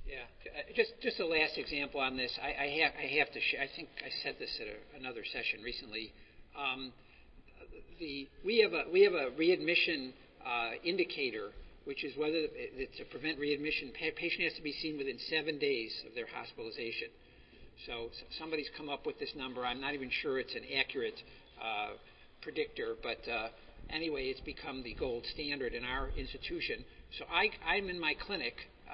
Yeah, just a last example on this. I have to share. I think I said this at another session recently. Um, we have a readmission indicator, which is whether to prevent readmission. Patient has to be seen within 7 days of their hospitalization. So somebody's come up with this number. I'm not even sure it's an accurate predictor, but anyway, it's become the gold standard in our institution. So I'm in my clinic,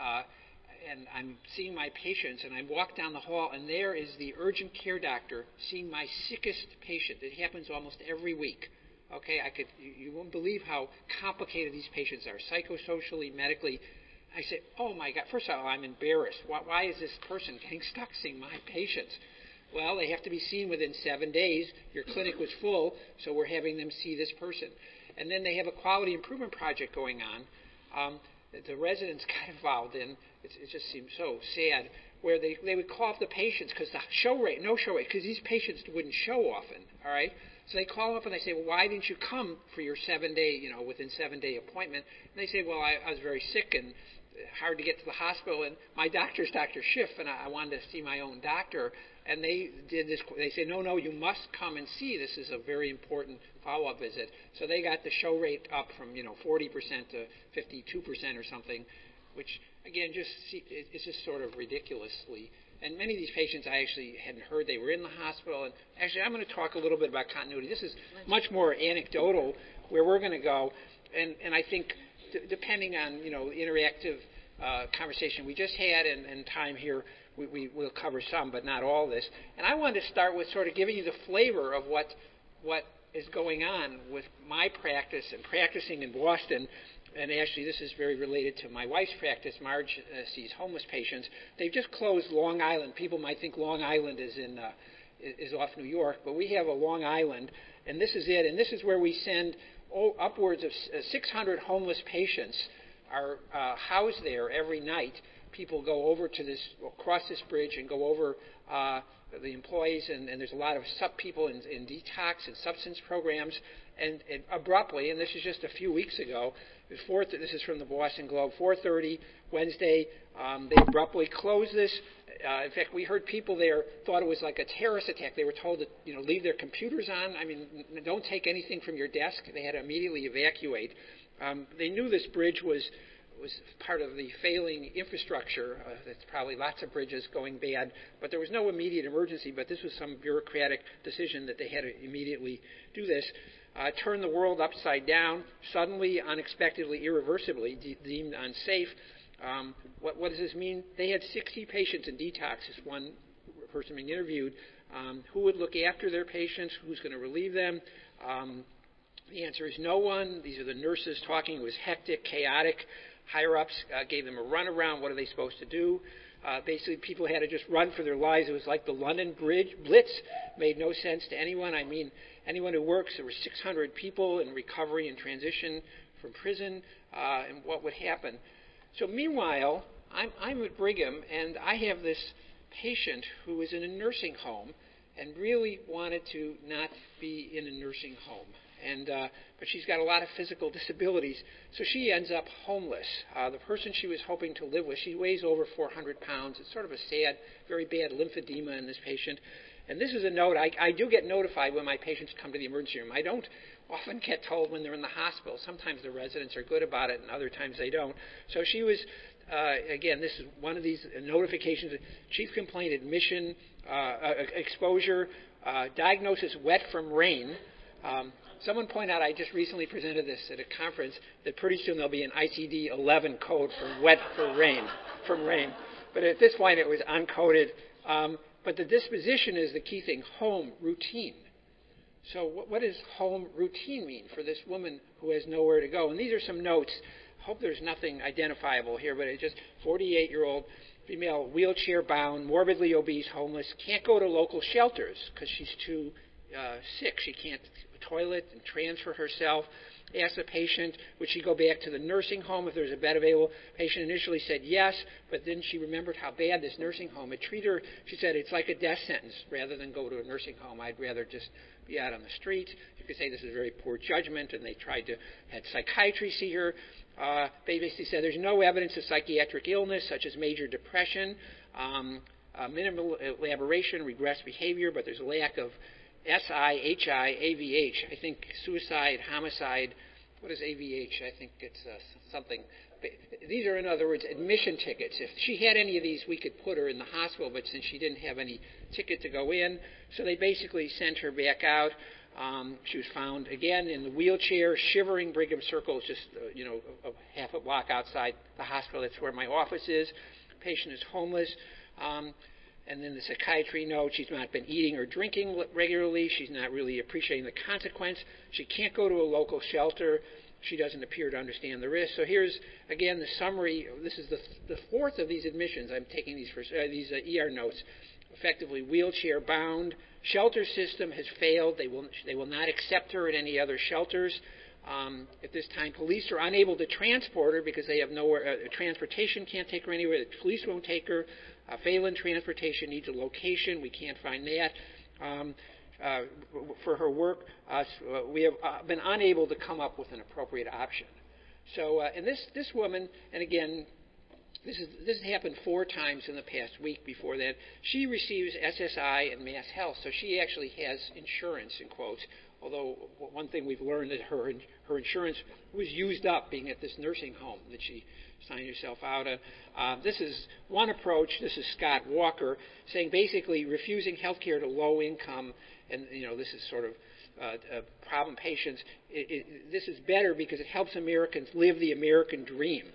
and I'm seeing my patients, and I walk down the hall, and there is the urgent care doctor seeing my sickest patient. It happens almost every week. Okay, you won't believe how complicated these patients are, psychosocially, medically. I say, oh my God, first of all, I'm embarrassed. Why is this person getting stuck seeing my patients? Well, they have to be seen within 7 days. Your clinic was full, so we're having them see this person. And then they have a quality improvement project going on. The residents got involved in, it just seems so sad, where they would call up the patients because the no show rate, because these patients wouldn't show often, all right? So they call up and they say, well, why didn't you come for your 7-day, within 7-day appointment? And they say, well, I was very sick and hard to get to the hospital, and my doctor's Dr. Schiff, and I wanted to see my own doctor. And they did this. They say, no, you must come and see. This is a very important follow-up visit. So they got the show rate up from 40% to 52% or something, which again it's just sort of ridiculously. And many of these patients I actually hadn't heard they were in the hospital. And actually, I'm going to talk a little bit about continuity. This is much more anecdotal where we're going to go, and I think depending on interactive conversation we just had and time here. We will cover some, but not all this. And I wanted to start with sort of giving you the flavor of what is going on with my practice and practicing in Boston. And actually, this is very related to my wife's practice. Marge sees homeless patients. They've just closed Long Island. People might think Long Island is off New York, but we have a Long Island, and this is it. And this is where we send upwards of 600 homeless patients are housed there every night. People go over to across this bridge and go over the employees, and there's a lot of people in detox and substance programs, and abruptly, and this is just a few weeks ago, this is from the Boston Globe, 4:30 Wednesday, they abruptly closed this. In fact, we heard people there thought it was like a terrorist attack. They were told to leave their computers on. I mean, don't take anything from your desk. They had to immediately evacuate. They knew this bridge was part of the failing infrastructure. There's probably lots of bridges going bad, but there was no immediate emergency, but this was some bureaucratic decision that they had to immediately do this. Turn the world upside down, suddenly, unexpectedly, irreversibly deemed unsafe. What does this mean? They had 60 patients in detox, as one person being interviewed. Who would look after their patients? Who's going to relieve them? The answer is no one. These are the nurses talking. It was hectic, chaotic. Higher-ups gave them a runaround. What are they supposed to do? Basically, people had to just run for their lives. It was like the London Bridge Blitz. Made no sense to anyone. I mean, anyone who works, there were 600 people in recovery and transition from prison, and what would happen. So meanwhile, I'm at Brigham, and I have this patient who is in a nursing home and really wanted to not be in a nursing home. But she's got a lot of physical disabilities, so she ends up homeless. The person she was hoping to live with, she weighs over 400 pounds. It's sort of a sad, very bad lymphedema in this patient. And this is a note. I do get notified when my patients come to the emergency room. I don't often get told when they're in the hospital. Sometimes the residents are good about it, and other times they don't. So she was, again, this is one of these notifications. Chief complaint, admission, exposure, diagnosis, wet from rain. Someone pointed out, I just recently presented this at a conference, that pretty soon there'll be an ICD-11 code for wet for rain, from rain. But at this point it was uncoded. But the disposition is the key thing, home routine. So what does home routine mean for this woman who has nowhere to go? And these are some notes. Hope there's nothing identifiable here, but it's just 48-year-old female, wheelchair-bound, morbidly obese, homeless, can't go to local shelters because she's too sick. She can't toilet and transfer herself. Asked the patient, would she go back to the nursing home if there's a bed available? Patient initially said yes, but then she remembered how bad this nursing home had treated her. She said, it's like a death sentence. Rather than go to a nursing home, I'd rather just be out on the street. You could say this is very poor judgment, and they had psychiatry see her. They basically said there's no evidence of psychiatric illness such as major depression, minimal elaboration, regressed behavior, but there's a lack of SI, HI, AVH. I think suicide, homicide. What is AVH? I think it's something. These are, in other words, admission tickets. If she had any of these, we could put her in the hospital, but since she didn't have any ticket to go in, so they basically sent her back out. She was found, again, in the wheelchair, shivering. Brigham Circle is just, a half a block outside the hospital. That's where my office is. The patient is homeless. And then the psychiatry note, she's not been eating or drinking regularly. She's not really appreciating the consequence. She can't go to a local shelter. She doesn't appear to understand the risk. So here's, again, the summary. This is the fourth of these admissions. I'm taking these ER notes. Effectively wheelchair-bound. Shelter system has failed. They will not accept her at any other shelters. At this time, police are unable to transport her because they have nowhere. Transportation can't take her anywhere. The police won't take her. Phelan Transportation needs a location. We can't find that. For her work, we have been unable to come up with an appropriate option. So, and this woman, and again, this happened 4 times in the past week before that. She receives SSI and Mass Health, so she actually has insurance, in quotes. Although one thing we've learned that her insurance was used up being at this nursing home that she signed herself out of. This is one approach. This is Scott Walker saying basically refusing health care to low income, and this is sort of problem patients. This is better because it helps Americans live the American dream.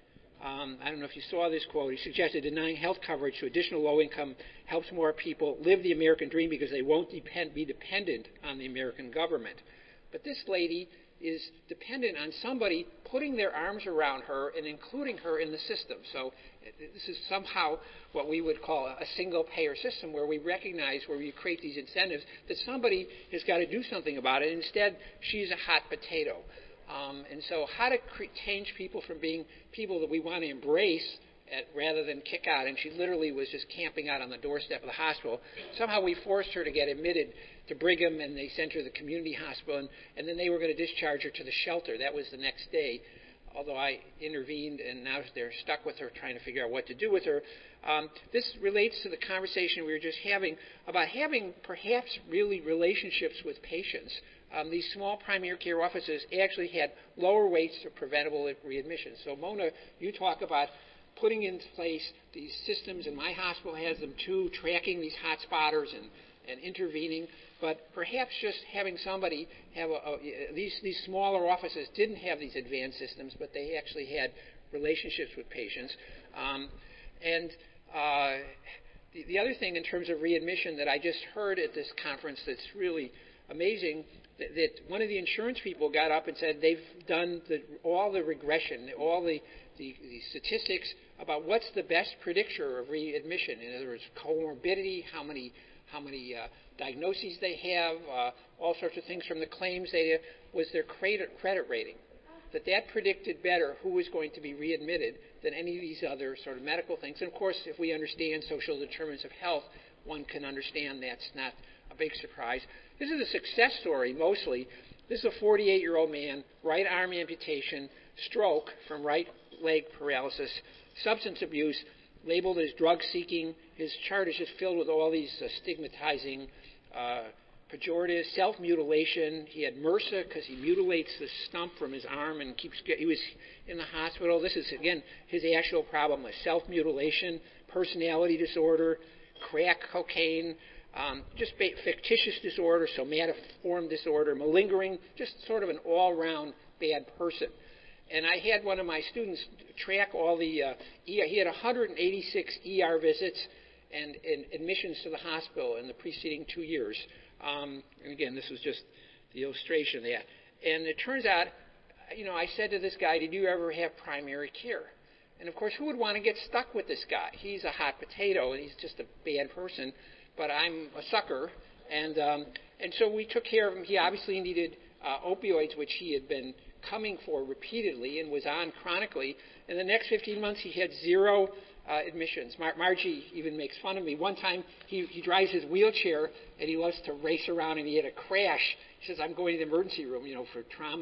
I don't know if you saw this quote. He suggested denying health coverage to additional low income helps more people live the American dream because they won't be dependent on the American government. But this lady is dependent on somebody putting their arms around her and including her in the system. So this is somehow what we would call a single-payer system where we recognize, where we create these incentives, that somebody has got to do something about it. Instead, she's a hot potato. And so how to change people from being people that we want to embrace rather than kick out. And she literally was just camping out on the doorstep of the hospital. Somehow we forced her to get admitted to Brigham, and they sent her to the community hospital, and then they were going to discharge her to the shelter. That was the next day, although I intervened, and now they're stuck with her trying to figure out what to do with her. This relates to the conversation we were just having about having perhaps really relationships with patients. These small primary care offices actually had lower rates of preventable readmission. So, Mona, you talk about putting in place these systems, and my hospital has them too, tracking these hot spotters and intervening. But perhaps just having somebody have these smaller offices didn't have these advanced systems, but they actually had relationships with patients. The other thing in terms of readmission that I just heard at this conference that's really amazing, that one of the insurance people got up and said they've done all the regression, all the statistics about what's the best predictor of readmission. In other words, comorbidity, how many diagnoses they have, all sorts of things from the claims data, was their credit rating. That predicted better who was going to be readmitted than any of these other sort of medical things. And of course, if we understand social determinants of health, one can understand that's not a big surprise. This is a success story mostly. This is a 48-year-old man, right arm amputation, stroke from right leg paralysis, substance abuse, labeled as drug-seeking. His chart is just filled with all these stigmatizing pejoratives, self-mutilation. He had MRSA because he mutilates the stump from his arm and he was in the hospital. This is, again, his actual problem with self-mutilation, personality disorder, crack cocaine, just fictitious disorder, somatoform disorder, malingering, just sort of an all-round bad person. And I had one of my students track all the he had 186 ER visits and admissions to the hospital in the preceding 2 years. And again, this was just the illustration of that. And it turns out, I said to this guy, did you ever have primary care? And of course, who would want to get stuck with this guy? He's a hot potato, and he's just a bad person. But I'm a sucker. And so we took care of him. He obviously needed opioids, which he had been coming for repeatedly and was on chronically. In the next 15 months, he had 0 admissions. Margie even makes fun of me. One time, he drives his wheelchair, and he loves to race around, and he had a crash. He says, I'm going to the emergency room, for trauma.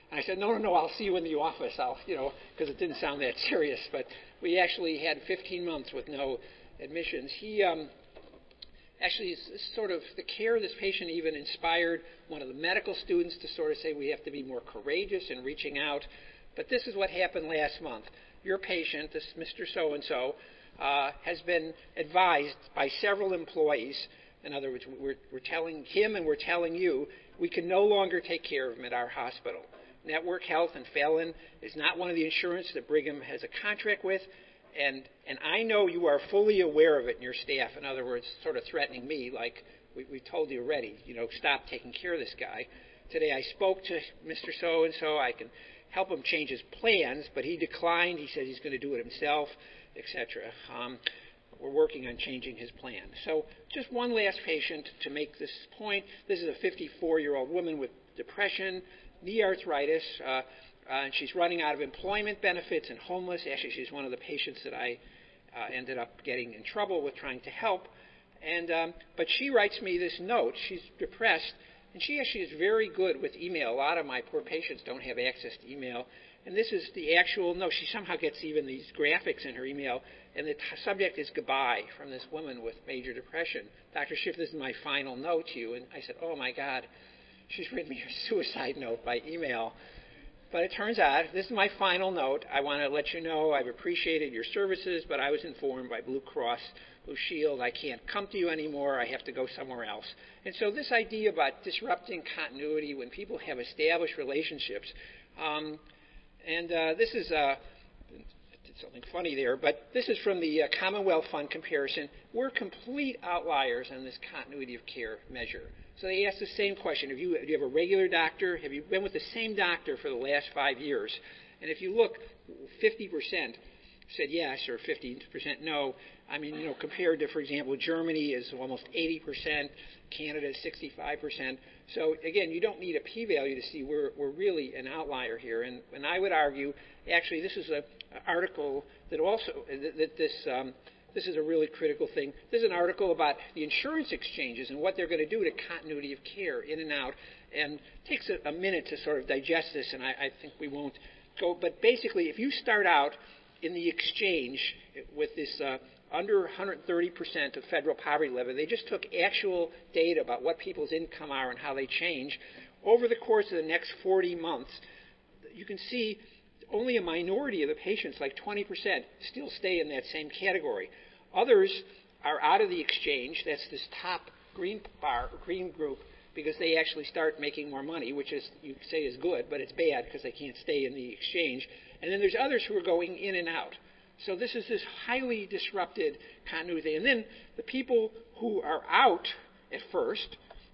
And I said, no, I'll see you in the office. Because it didn't sound that serious. But we actually had 15 months with no admissions. He actually, sort of the care of this patient even inspired one of the medical students to sort of say we have to be more courageous in reaching out. But this is what happened last month. Your patient, this Mr. So-and-so, has been advised by several employees. In other words, we're telling him and we're telling you we can no longer take care of him at our hospital. Network Health and Fallon is not one of the insurance that Brigham has a contract with. And I know you are fully aware of it in your staff. In other words, sort of threatening me like we told you already, stop taking care of this guy. Today I spoke to Mr. So-and-so. I can help him change his plans, but he declined. He said he's going to do it himself, etc. We're working on changing his plan. So just one last patient to make this point. This is a 54-year-old woman with depression, knee arthritis, and she's running out of employment benefits and homeless. Actually, she's one of the patients that I ended up getting in trouble with trying to help. But she writes me this note. She's depressed, and she actually is very good with email. A lot of my poor patients don't have access to email. And this is the actual note. She somehow gets even these graphics in her email. And the subject is goodbye from this woman with major depression. Dr. Schiff, this is my final note to you. And I said, oh, my God, she's written me a suicide note by email. But it turns out, this is my final note. I want to let you know I've appreciated your services, but I was informed by Blue Cross Blue Shield I can't come to you anymore. I have to go somewhere else. And so this idea about disrupting continuity when people have established relationships, this is something funny there, but this is from the Commonwealth Fund comparison. We're complete outliers on this continuity of care measure. So they ask the same question. Do you have a regular doctor? Have you been with the same doctor for the last 5 years? And if you look, 50% said yes or 50% no. I mean, compared to, for example, Germany is almost 80%, Canada is 65%. So, again, you don't need a p-value to see we're really an outlier here. And I would argue, actually, this is an article that also, this is a really critical thing. This is an article about the insurance exchanges and what they're going to do to continuity of care in and out. And it takes a minute to sort of digest this, and I think we won't go. But basically, if you start out in the exchange with this under 130% of federal poverty level, they just took actual data about what people's income are and how they change. Over the course of the next 40 months, you can see only a minority of the patients, like 20%, still stay in that same category. Others are out of the exchange. That's this top green group, because they actually start making more money, which is, you say, is good, but it's bad because they can't stay in the exchange. And then there's others who are going in and out. So this is this highly disrupted continuity. And then the people who are out at first,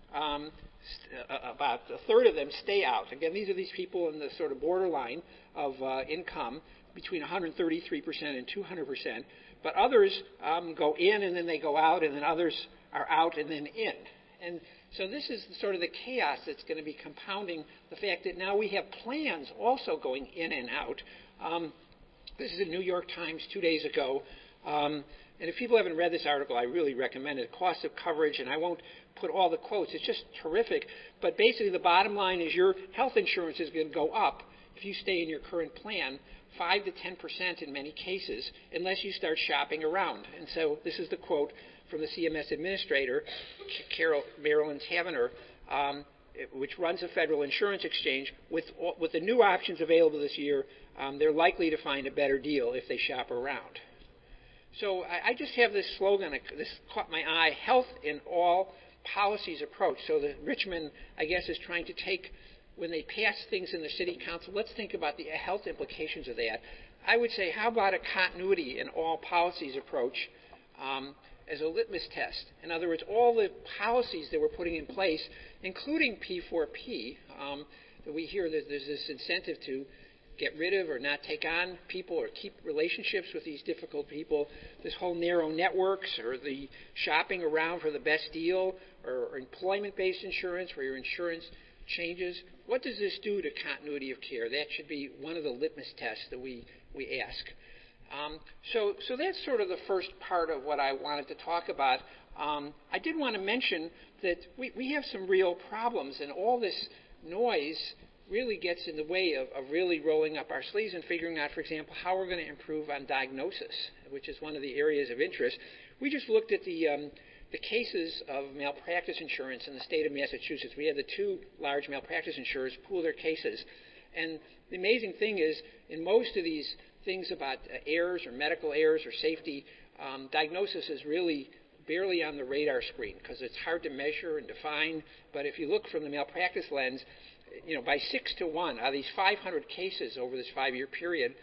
about a third of them stay out. Again, these are these people in the sort of borderline of income between 133% and 200%. But others go in and then they go out, and then others are out and then in. And so this is sort of the chaos that's going to be compounding the fact that now we have plans also going in and out. This is in New York Times 2 days ago. And if people haven't read this article, I really recommend it. Cost of coverage, and I won't put all the quotes. It's just terrific. But basically the bottom line is your health insurance is going to go up if you stay in your current plan, 5 to 10% in many cases, unless you start shopping around. And so this is the quote from the CMS administrator, Marilyn Tavenner, which runs a federal insurance exchange. With the new options available this year, they're likely to find a better deal if they shop around. So I just have this slogan, this caught my eye, health in all policies approach. So that Richmond, I guess, is trying to take, when they pass things in the city council, let's think about the health implications of that. I would say, how about a continuity in all policies approach as a litmus test? In other words, all the policies that we're putting in place, including P4P, that we hear that there's this incentive to get rid of or not take on people or keep relationships with these difficult people, this whole narrow networks or the shopping around for the best deal or employment-based insurance where your insurance changes. What does this do to continuity of care? That should be one of the litmus tests that we ask. So that's sort of the first part of what I wanted to talk about. I did want to mention that we have some real problems, and all this noise really gets in the way of really rolling up our sleeves and figuring out, for example, how we're going to improve on diagnosis, which is one of the areas of interest. We just looked at the cases of malpractice insurance in the state of Massachusetts. We had the two large malpractice insurers pool their cases. And the amazing thing is, in most of these things about errors or medical errors or safety, diagnosis is really barely on the radar screen because it's hard to measure and define. But if you look from the malpractice lens, by 6 to 1, out of these 500 cases over this 5-year period,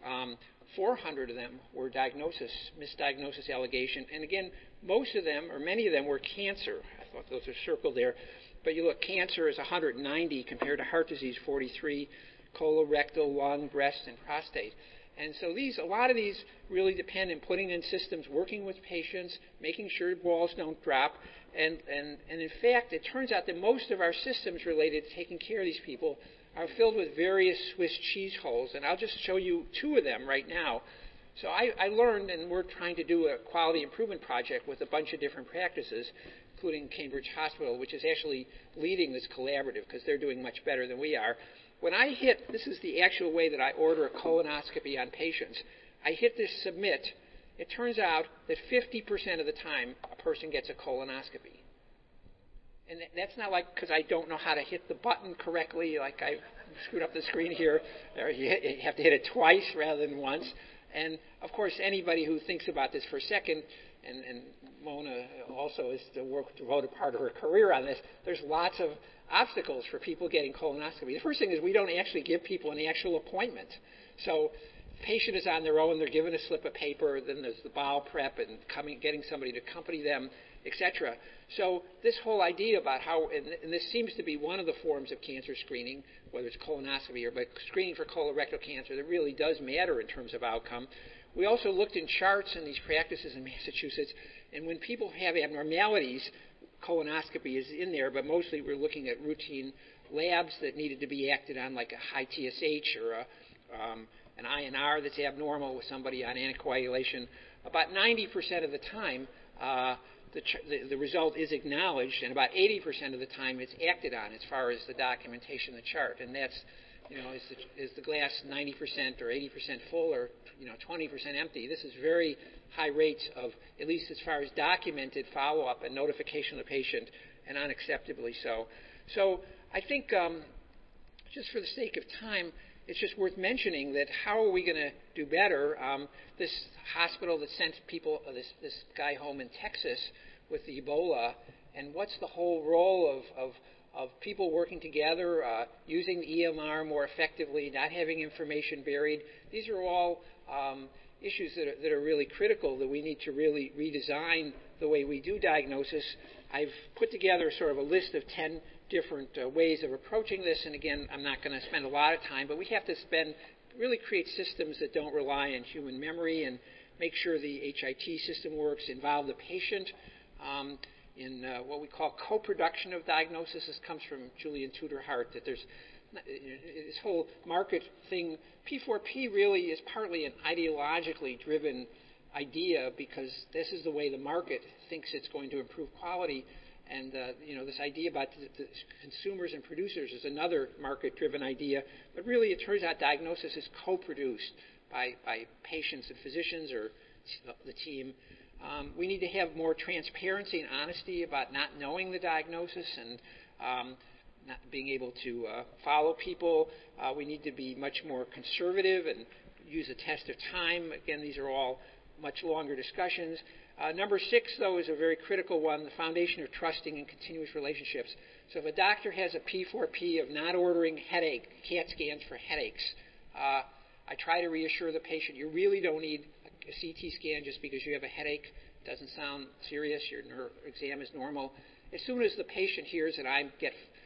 400 of them were misdiagnosis allegation. And again, most of them, or many of them, were cancer. I thought those are circled there. But you look, cancer is 190 compared to heart disease, 43, colorectal, lung, breast, and prostate. And so a lot of these really depend on putting in systems, working with patients, making sure balls don't drop. And in fact, it turns out that most of our systems related to taking care of these people are filled with various Swiss cheese holes. And I'll just show you 2 of them right now. So I learned, and we're trying to do a quality improvement project with a bunch of different practices, including Cambridge Hospital, which is actually leading this collaborative because they're doing much better than we are. When I hit, this is the actual way that I order a colonoscopy on patients. I hit this submit. It turns out that 50% of the time a person gets a colonoscopy. And that's not like because I don't know how to hit the button correctly, like I screwed up the screen here. Or you have to hit it twice rather than once. And, of course, anybody who thinks about this for a second, and Mona also is devoted part of her career on this, there's lots of obstacles for people getting colonoscopy. The first thing is we don't actually give people an actual appointment. So the patient is on their own, they're given a slip of paper, then there's the bowel prep and getting somebody to accompany them, etc. So this whole idea about how, and this seems to be one of the forms of cancer screening, whether it's colonoscopy or but screening for colorectal cancer, that really does matter in terms of outcome. We also looked in charts in these practices in Massachusetts, and when people have abnormalities, colonoscopy is in there, but mostly we're looking at routine labs that needed to be acted on, like a high TSH or an INR that's abnormal with somebody on anticoagulation. About 90% of the time, the result is acknowledged, and about 80% of the time it's acted on as far as the documentation of the chart. And that's, is the glass 90% or 80% full or 20% empty? This is very high rates of, at least as far as documented follow-up and notification of the patient, and unacceptably so. So I think, just for the sake of time, it's just worth mentioning that how are we going to do better? This hospital that sent people, this guy home in Texas with the Ebola, and what's the whole role of people working together, using the EMR more effectively, not having information buried? These are all issues that are really critical, that we need to really redesign the way we do diagnosis. I've put together sort of a list of 10 different ways of approaching this, and again, I'm not going to spend a lot of time, but we have to really create systems that don't rely on human memory and make sure the HIT system works, involve the patient in what we call co-production of diagnosis. This comes from Julian Tudor-Hart, that there's this whole market thing. P4P really is partly an ideologically driven idea because this is the way the market thinks it's going to improve quality. And this idea about the consumers and producers is another market-driven idea. But really, it turns out diagnosis is co-produced by patients and physicians or the team. We need to have more transparency and honesty about not knowing the diagnosis and not being able to follow people. We need to be much more conservative and use a test of time. Again, these are all much longer discussions. Number 6, though, is a very critical one, the foundation of trusting and continuous relationships. So if a doctor has a P4P of not ordering CAT scans for headaches, I try to reassure the patient, you really don't need a CT scan just because you have a headache. It doesn't sound serious. Your exam is normal. As soon as the patient hears that I'm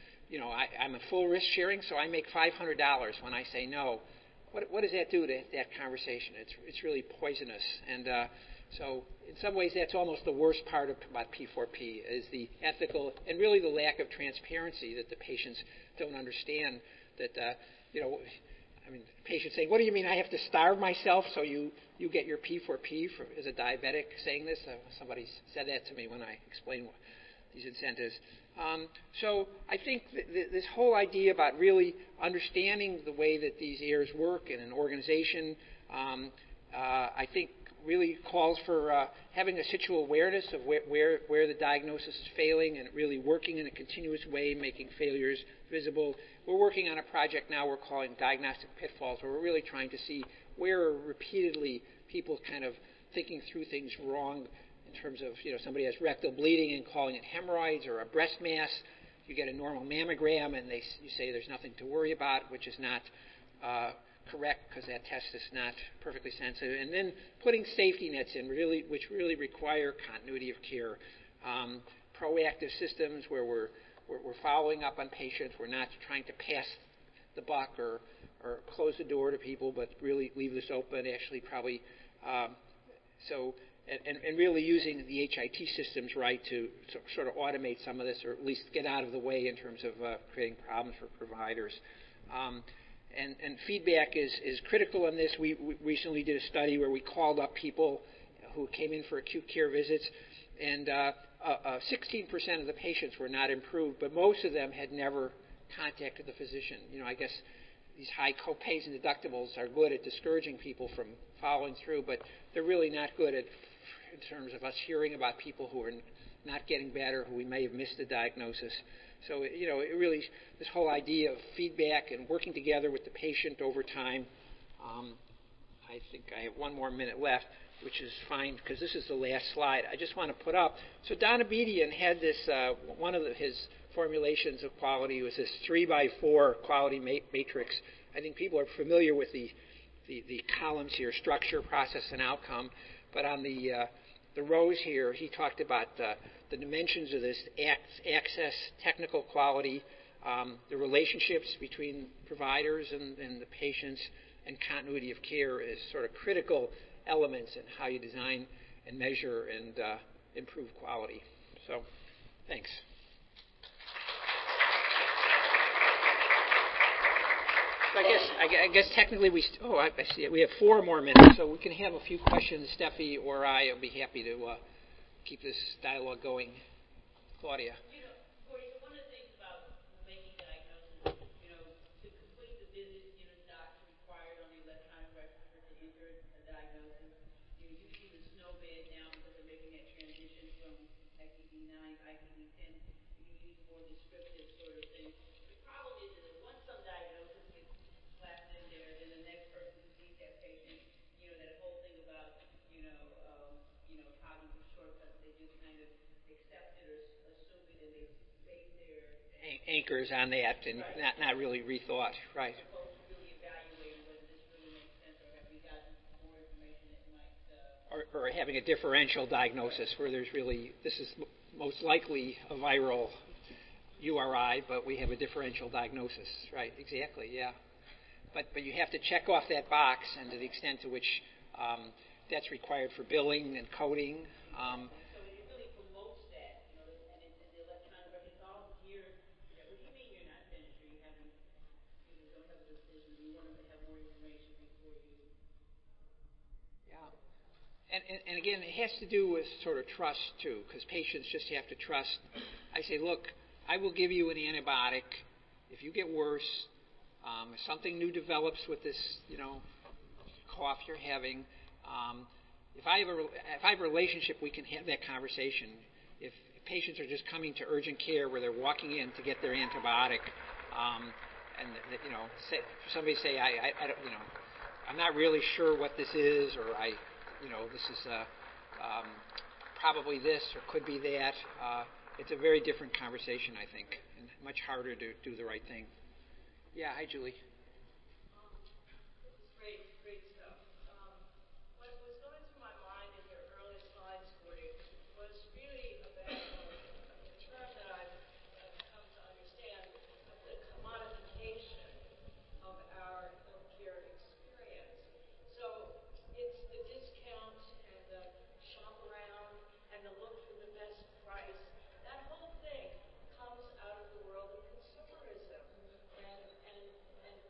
a full risk sharing, so I make $500 when I say no, what does that do to that conversation? It's really poisonous. And so in some ways, that's almost the worst part about P4P is the ethical and really the lack of transparency that the patients don't understand. That patients saying, "What do you mean I have to starve myself so you get your P4P as a diabetic?" Saying this, somebody said that to me when I explained these incentives. So I think this whole idea about really understanding the way that these errors work in an organization, I think really calls for having a situal awareness of where the diagnosis is failing and really working in a continuous way, making failures visible. We're working on a project now we're calling Diagnostic Pitfalls, where we're really trying to see where are repeatedly people kind of thinking through things wrong in terms of, somebody has rectal bleeding and calling it hemorrhoids or a breast mass. You get a normal mammogram and you say there's nothing to worry about, which is not correct because that test is not perfectly sensitive. And then putting safety nets in, which really require continuity of care. Proactive systems where we're following up on patients. We're not trying to pass the buck or close the door to people, but really leave this open. Actually, probably and really using the HIT systems right to sort of automate some of this, or at least get out of the way in terms of creating problems for providers. And feedback is critical in this. We recently did a study where we called up people who came in for acute care visits, and 16% of the patients were not improved, but most of them had never contacted the physician. I guess these high copays and deductibles are good at discouraging people from following through, but they're really not good in terms of us hearing about people who are not getting better, who we may have missed a diagnosis. So, it really, this whole idea of feedback and working together with the patient over time. I think I have one more minute left, which is fine because this is the last slide I just want to put up. So Don Abedian had this, one of his formulations of quality was this 3x4 quality matrix. I think people are familiar with the columns here, structure, process, and outcome. But on the rows here, he talked about the dimensions of this: access, technical quality, the relationships between providers and the patients, and continuity of care is sort of critical elements in how you design and measure and improve quality. So, thanks. So I guess technically I see it. We have 4 more minutes, so we can have a few questions. Steffi or I will be happy to keep this dialogue going. Claudia. Corey, so one of the things about making diagnosis, to complete the visit, the doctor required on the electronic record to enter a diagnosis. Usually the snow bed now, because they're making that transition from ICD-9 to ICD-10, you use more descriptive sort of things. The problem is that once some diagnosis gets slapped in there, then the next person who sees that patient, that whole thing about, cognitive shortcuts, they just kind of accept it or assume it, and they base their anchors on that and right. not really rethought, right? As opposed to really evaluating whether this really makes sense, or have we gotten more information that might or having a differential diagnosis where there's really, this is most likely a viral URI, but we have a differential diagnosis, right? Exactly, yeah. But you have to check off that box, and to the extent to which that's required for billing and coding. So it really promotes that, and the electronic record, it's all geared to that. What do you mean you're not finished, or you don't have a decision? You want to have more information before you. Yeah. And again, it has to do with sort of trust, too, because patients just have to trust. I say, look, I will give you an antibiotic. If you get worse, if something new develops with this, cough you're having, if I have a relationship, we can have that conversation. If patients are just coming to urgent care where they're walking in to get their antibiotic, and somebody say, I don't, I'm not really sure what this is, or this is probably this or could be that. It's a very different conversation, I think, and much harder to do the right thing. Yeah, hi, Julie. This is great stuff. What was going through my mind in your early slides, Gordy, was really about a term that I've come to understand, the commodification of our healthcare experience. So it's the discount and the shop around and the look for the best price. That whole thing comes out of the world of consumerism. And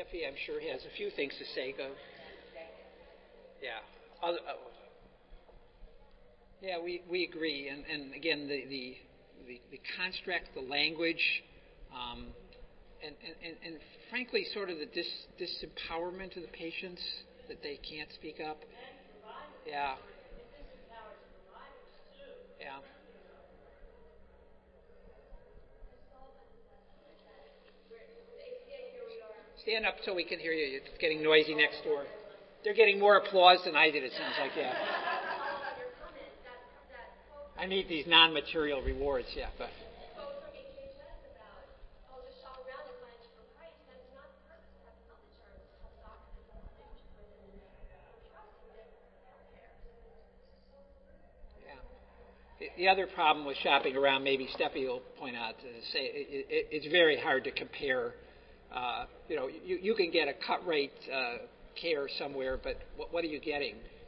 Steffi, I'm sure, has a few things to say. Go. Yeah. Yeah, we agree. And again, the construct, the language, and frankly, sort of the disempowerment of the patients that they can't speak up. Yeah. Yeah. Stand up so we can hear you. It's getting noisy next door. They're getting more applause than I did, it sounds like, yeah. I need these non-material rewards, yeah. But. The other problem with shopping around, maybe Steffi will point out, it's very hard to compare. You can get a cut rate care somewhere, but what are you getting?